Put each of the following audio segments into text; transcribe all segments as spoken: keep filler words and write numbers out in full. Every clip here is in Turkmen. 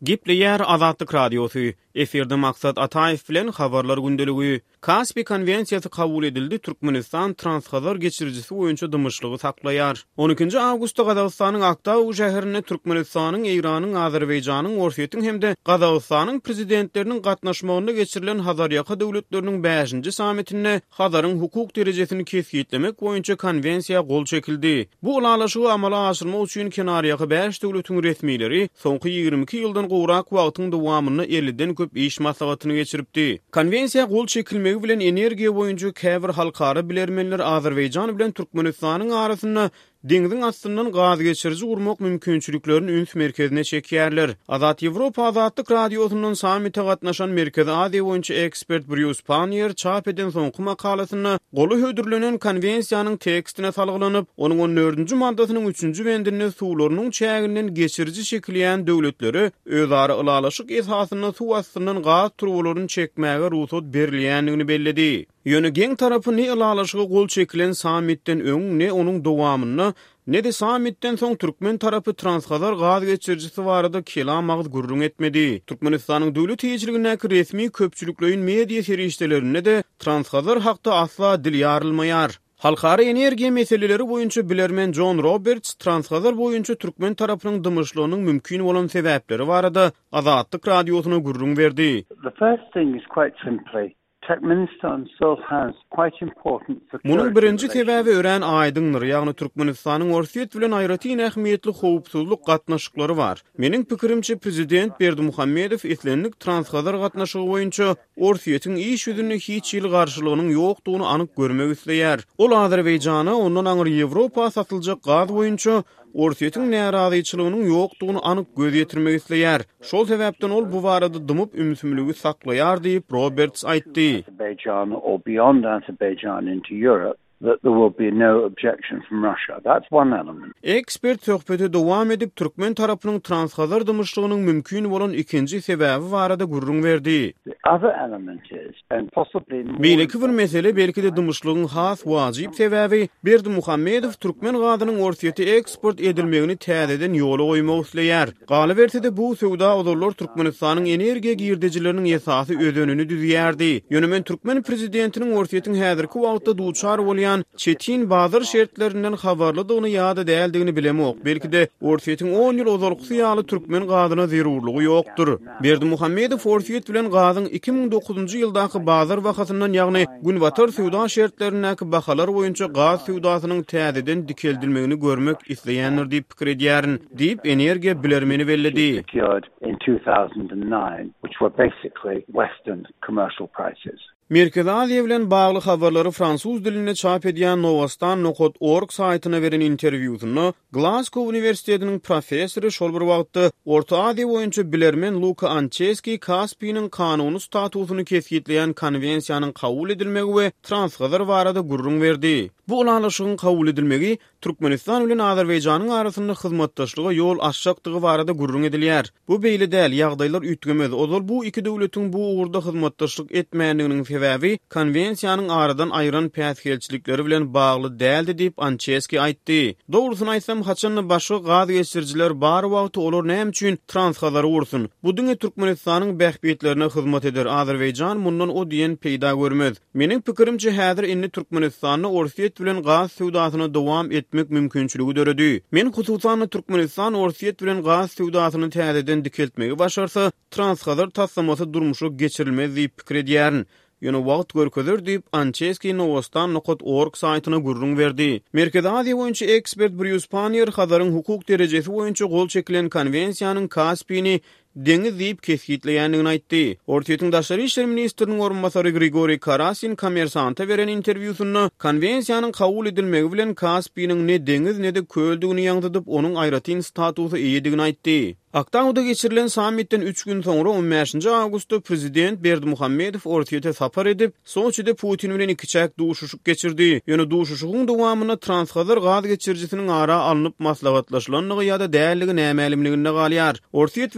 Gipleyer Azatlyk Radiosu. Eferde maksat Ataev bilen habarlar gündeligi. Kaspi konvensiyasy kabul edildi. Türkmenistan transhazar geçiricisi boýunça dymışlygy saklaýar. on ikinji awgustda Gazagystanyň Aktau şäherine Türkmenistanyň, Iranyň, Azerbaýjanyň, Orsiýetiň hemde Gazagystanyň prezidentleriniň gatnaşmagynda geçirilen Hazar ýaka döwletleriniň beşinji sammitine Hazaryň hukuk derejesini kesgitlemek boýunça konvensiýa gol çekildi. Bu ulalaşygy amala aşyrmak üçin kenar ýaky beş döwletiň resmileri soňky ýygrimi iki ýyldan gowrak wagtyň dowamyny elliden köp iş maslahatyny geçiripdi. Konvensiýa gol çekilmegi bilen energiýa boýunça käbir halkara bilermenler Azerbaýjan bilen Türkmenistanyň arasynda deňiziň astyndan gaz geçirici gurmak mümkinçiliklerini üns merkezine çekýärler. Azat Ýewropa Azatlyk Radiosynyň sammite gatnaşan Merkezi Aziýa boýunça ekspert Bruce Panier çap eden soňky makalasyny goly hödürlenen konvensiýanyň tekstine salgylanyp, onuň on dördünji maddasynyň üçünji bendinde suwlarynyň çäginden geçirici şekilýän döwletleri özara ulalaşyk esasyna suw astyndan gaz turwalaryny çekmäge ruhsat berilýändigini belledi. Ýöne geň tarapy ne ulalaşyga gol çekilen sammitden öň ne onuň dowamyny ne de samitten soň Türkmen tarapy transhazar gaz geçiricisi barada kelam agyd gurrun etmedi. Türkmenistanyň döwlet hiçligindäki resmi köpçüliklerin media serişdelerine de transhazar hakda asla dil ýarylmaýar. Halkara energiýa meseleleri boýunça bilermen John Roberts transhazar boýunça Türkmen tarapynyň dymyşlygynyň mümkin bolan sebäpleri barada Azatlyk Radiosyna gurrun berdi. The first thing is quite simply Turkmenistan still has quite important security. Munun birinji sebäbi ören aýdyndyr. Ýagny Türkmenistanyň Orsiýet bilen aýratyn ähmiýetli howpsuzlyk gatnaşyklary bar. Meniň pikirimçe prezident Berdimuhammedow etlenlik transhazar gatnaşygy boýunça Orsiýetiň iş ýüzüne hiç ýyl garşylygynyň ýokdugyny anyk görmek isleýär. Ol Azerbaýjana ondan aňyr Ýewropa satyljak gaz boýunça Orsiýetiň närazyçylygynyň ýokdugyny anyk göz ýetirmek isleýär. Şol sebäpden ol bu barada dymyp ümsümligi saklaýar diýip Roberts aýtdy. Azerbaijan or beyond Azerbaijan into Europe, that there will be no objection from Russia. That's one element. Ekspert söhbeti dowam edip Türkmen tarapynyň transhazar dymyşlygynyň mümkin bolan ikinji sebäbi barada gurrun berdi. The other element is, and possibly Belki bir mesele belki de dymyşlygyň has wajyp sebäbi Berdimuhammedow Türkmen gazynyň Orsiýete eksport edilmegini täzeden ýola goýmak isleýär. Galy berse bu sowda odurlar Türkmenistanyň energiýa girdijileriniň esasy özününi düzýärdi. Ýönemen Türkmen prezidentiniň Orsiýetiň häzirki wagtda duçar bolýan çetin bazar şertlerinden habarladygyny ýa-da däldigini bilemok. Belki de Orsiýetiň on ýyl ozalykly ýaly Türkmen gazyna zerurlugy ýokdur. Berdimuhammedow Orsiýet bilen gazyň iki ming dokuzunji ýyldaky bazar wagtyndan ýagny günwatar suwda şertlerindäki bahalar boýunça gaz suwdasynyň täzeden dikeldilmegini görmek isleýänler diýip pikir edýärin, diýip energiýa bilermeni belledi. in two thousand nine, which were basically Western commercial prices. Merkezi Aziýa bilen bagly habarlary fransuz dilinde çap edýän Novostan nokot org saýtyna beren interwýusyny Glasgow Universitetiniň professory şol bir wagtda Orta Aziýa boýunça bilermen Luka Ancheski Kaspiynyň kanuny statusyny kesgitleýän konvensiýanyň kabul edilmegi we transhazar barada gurrun berdi. Bu ulalaşygyň kabul edilmegi Türkmenistan bilen Azerbaýjanyň arasynda hyzmatdaşlyga ýol açjakdygy barada gurrun edilýär. Bu beýle däl ýagdaýlar üýtgemez. Ozal bu iki döwletiň bu ugrda hyzmatdaşlyk etmäändiginiň sebäbi konvensiýanyň aradan aýyran päsgelçilikleri bilen bagly däldi diýip Ancheski aýtdy. Dogrusyny aýtsam, haçan başga gaz geçiriciler bar wagty olar näme üçin transhazar ursun. Bu diňe Türkmenistanyň bähbetlerine hyzmat eder. Azerbaýjan mundan o diýen peýda görmez. Meniň pikirimçe häzir inni Türkmenistanyň Orsiýet bilen gaz suwdasyna dowam etmek mümkinçiligi döredi. Men hususan Türkmenistan Orsiýet bilen gaz suwdasyny täzeden dikeltmegi başarsa transhazar tassamasy durmuşa geçirilmez diýip pikir edýärin. Ýöne wagt görkezer diýip Ancheski Novostan nokot org saýtyna gurrun berdi. Merkezi Aziýa boýunça ekspert Bruce Panier Hazaryň hukuk derejesi boýunça gol çekilen konvensiýanyň Kaspiyni deňiz diýip kesgitleýändigini aýtdy. Orsiýetiň daşary işler ministriniň orunbasary Grigori Karasin Kommersanta beren interwýusyny konvensiýanyň kabul edilmegi bilen Kaspiynyň ne deňiz ne de köldigini ýaňdydyp onuň aýratyn statusy eýedigini aýtdy. Aktauda geçirilen samitten üç gün sonra on beşinji awgustda prezident Berdimuhammedow Orsiýete sapar edip, Soçyda Putin bilen iki çäk duşuşuk geçirdi. Ýöne duşuşugyň dowamyna transhazar gaz geçiricisiniň ara alınıp maslahatlaşylanlygy ýa-da däligi näme elimliginde galýar. Orsiýet bilen Türkmen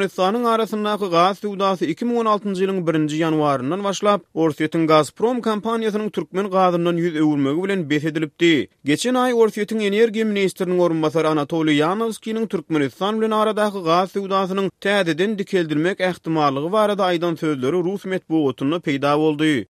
Türkmenistanyň arasyndaky gaz sowdasy iki ming on altyncy ýylyň birinji ýanwaryndan başlap Orsetň Gazprom kompaniýasynyň türkmen gazyndan ýüz öwürmegi bilen besedilipdi. Geçen ay Orsetň energiýa ministriniň orunbasary Anatoliy Yanovskiň Türkmenistan bilen aradaky gaz sowdasynyň täzeden dikeldirmek ähtimallygy barada aýdan sözleri Rus medeniýetinde peýda boldy.